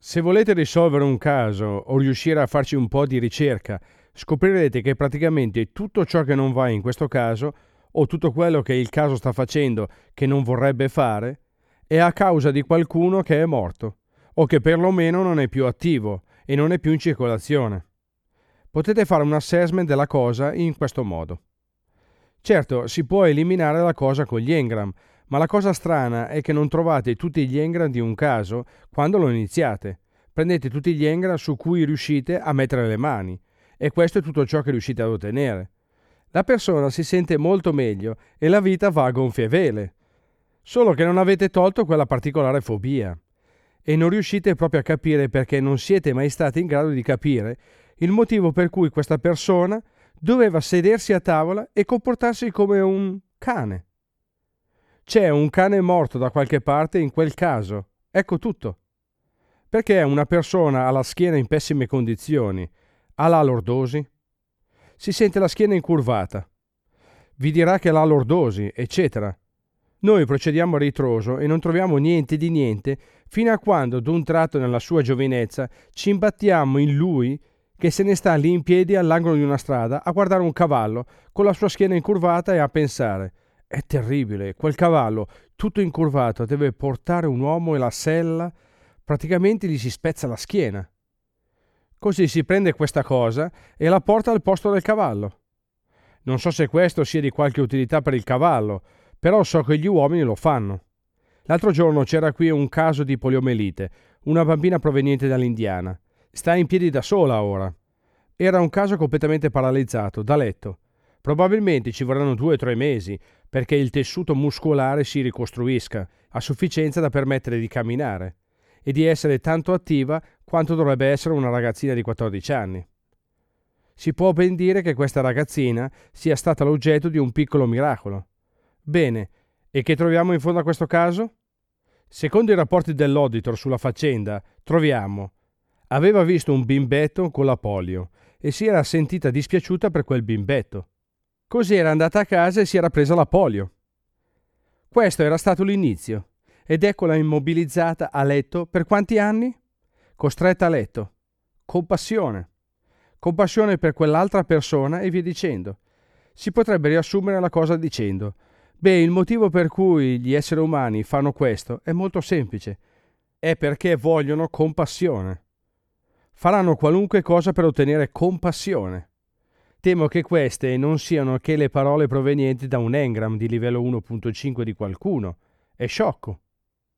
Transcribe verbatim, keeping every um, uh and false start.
Se volete risolvere un caso o riuscire a farci un po' di ricerca, scoprirete che praticamente tutto ciò che non va in questo caso, o tutto quello che il caso sta facendo che non vorrebbe fare, è a causa di qualcuno che è morto, o che perlomeno non è più attivo e non è più in circolazione. Potete fare un assessment della cosa in questo modo. Certo, si può eliminare la cosa con gli engram, ma la cosa strana è che non trovate tutti gli engram di un caso quando lo iniziate. Prendete tutti gli engram su cui riuscite a mettere le mani, e questo è tutto ciò che riuscite ad ottenere. La persona si sente molto meglio e la vita va a gonfie vele. Solo che non avete tolto quella particolare fobia. E non riuscite proprio a capire perché non siete mai stati in grado di capire il motivo per cui questa persona doveva sedersi a tavola e comportarsi come un cane. C'è un cane morto da qualche parte in quel caso. Ecco tutto. Perché una persona ha la schiena in pessime condizioni, ha la lordosi, si sente la schiena incurvata, vi dirà che ha la lordosi, eccetera. Noi procediamo a ritroso e non troviamo niente di niente fino a quando, d'un tratto nella sua giovinezza, ci imbattiamo in lui che se ne sta lì in piedi all'angolo di una strada a guardare un cavallo con la sua schiena incurvata e a pensare: è terribile, quel cavallo tutto incurvato deve portare un uomo e la sella praticamente gli si spezza la schiena. Così si prende questa cosa e la porta al posto del cavallo. Non so se questo sia di qualche utilità per il cavallo, però so che gli uomini lo fanno. L'altro giorno c'era qui un caso di poliomelite, una bambina proveniente dall'Indiana. Sta in piedi da sola ora. Era un caso completamente paralizzato, da letto. Probabilmente ci vorranno due o tre mesi perché il tessuto muscolare si ricostruisca, a sufficienza da permettere di camminare e di essere tanto attiva quanto dovrebbe essere una ragazzina di quattordici anni. Si può ben dire che questa ragazzina sia stata l'oggetto di un piccolo miracolo. Bene, e che troviamo in fondo a questo caso? Secondo i rapporti dell'auditor sulla faccenda, troviamo: aveva visto un bimbetto con la polio e si era sentita dispiaciuta per quel bimbetto. Così era andata a casa e si era presa la polio. Questo era stato l'inizio, ed eccola immobilizzata a letto per quanti anni? Costretta a letto. Compassione. Compassione per quell'altra persona e via dicendo. Si potrebbe riassumere la cosa dicendo: beh, il motivo per cui gli esseri umani fanno questo è molto semplice. È perché vogliono compassione. Faranno qualunque cosa per ottenere compassione. Temo che queste non siano che le parole provenienti da un engram di livello uno punto cinque di qualcuno. È sciocco.